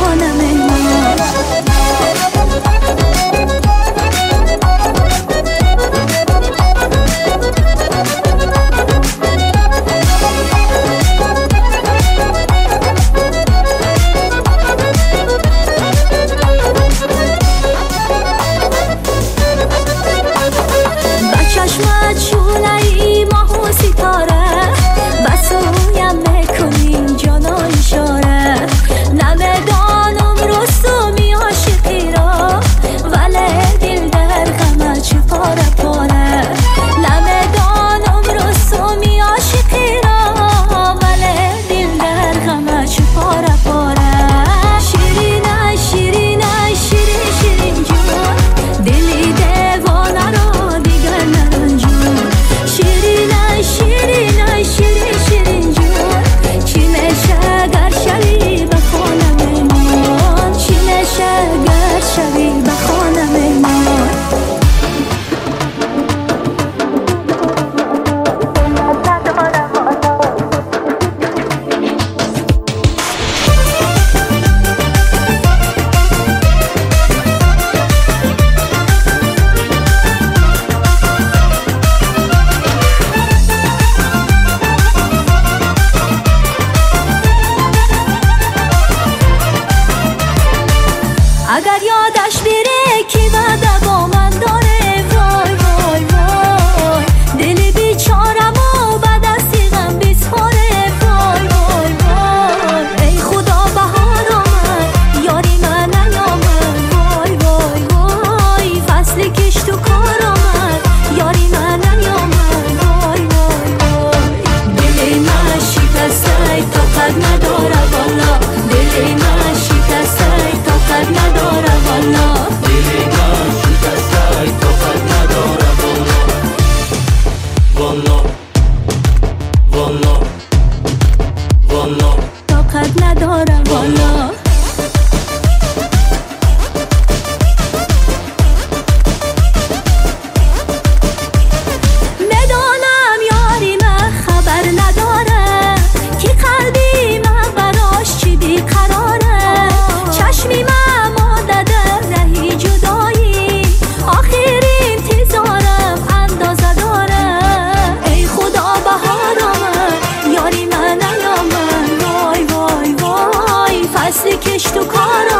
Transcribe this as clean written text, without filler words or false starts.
خانه مهمان. چشمت شعله‌ای ماه و ستاره، بس رویم میکنی جانا اشاره. نمیدانم رسومی عاشقی را، ولی دل در غمت پاره پاره. نمیدانم رسومی عاشقی را، ولی دل در غمت پاره پاره. شیرینه شیرینه شیرین شیرین جون، دلی دیوانه را دیگر نرنجون. شیرینه شیرینه شیرین شیرین جون، چی میشه گر شوی به خانه مهمان؟ چی میشه گر شوی به خانه مهمان؟ اگر یادش بیره کی بعد با من داره، وای وای وای دل بیچارم و بعد از غم بیسپاره. وای وای وای ای خدا بهار آمد یاری من نیامد. وای وای وای فصل کشت و کار آمد یاری من نیامد. وای وای وای دل من شکسته طاقت نداره والا، دل من شکسته طاقت نداره والا، دل من شکسته طاقت نداره والا والا والا طاقت نداره والا. میدانم یاری من خبر نداره که قلبی من براش چی بیقراره. چشمی من مادده رهی جدایی، آخر انتظارم اندازه داره. ای خدا بهار آمد یاری من نیامد. وای وای وای فصل کشت و کار